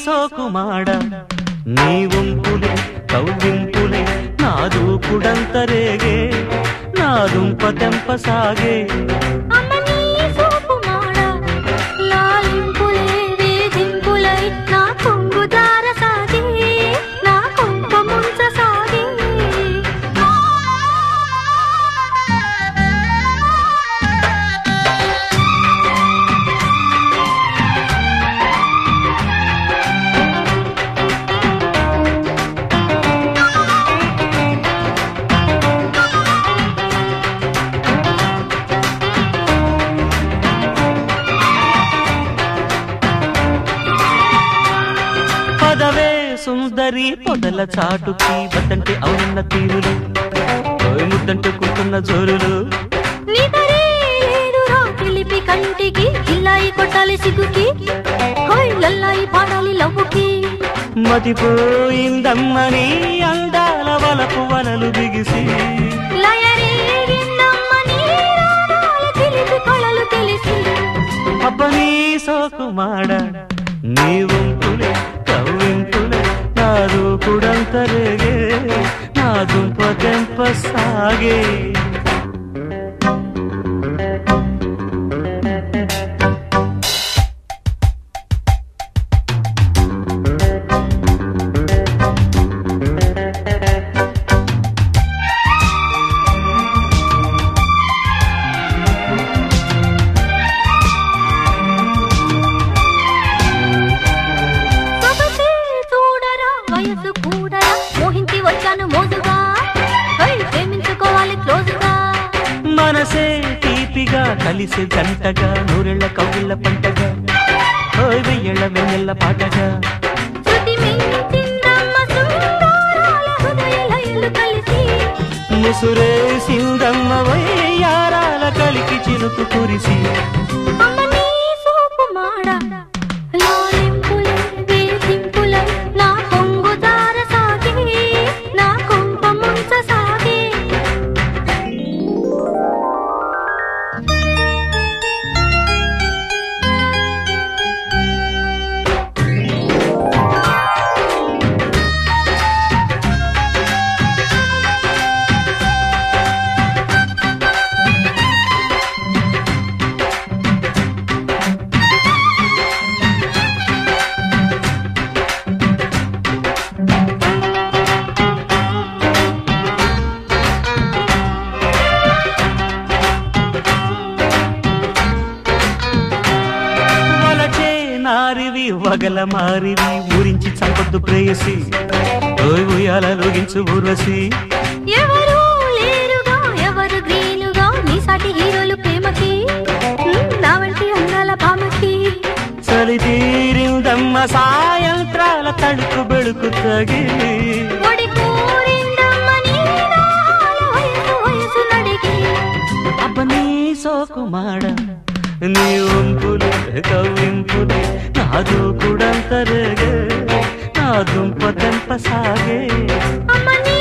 సోకుమాడ నీ వంపులే కవ్వింపులే నా దూకుడంతరేగే నా దుంప తెంప సాగే పదవే సుందరి పొదల చాటుకి వద్దంటే అవునన్న తీరులు ముద్దంటూ కూతున్న జోరులు పిలిపి కంటికి ఇల్లాయి కొట్టాలి సిగ్గుకి లల్లాయి పాడాలి లవ్వుకి మతిపోయిందమ్మని అందాల వలపు వలలు బిగిసి అబ్బనీ సోకుమాడ నీ వంపులే కవ్వింపులే నా దూకుడంతరేగే నా దుంప తెంప సాగే మనసే తీపిగా కలిసి జంటగా నూరెళ్ళ కౌగిళ్ళ పంటగా వెయ్యేళ్ళ వెన్నెల్ల పాటగా ముసురే సిందమ్మ వయ్యారాల కలికి చినుకు కురిసి నారివి వగల మారివి ఊరించి చంపొద్దు ప్రేయసి ఉయ్యాలలోగించు ఊర్వశి ఎవరు లేరుగా ఎవరు గ్రీనుగా నీ సాటి హీరోలు ప్రేమకి నా వంటి అందాల భామకి చలి తీరిందమ్మ సాయంత్రాల తడుకు బెడుకు తగి అబ్బ నీ సోకుమాడ నీ వంపులే కవ్వింపులే నా దూకుడంతరేగే నా దుంప తెంప సాగే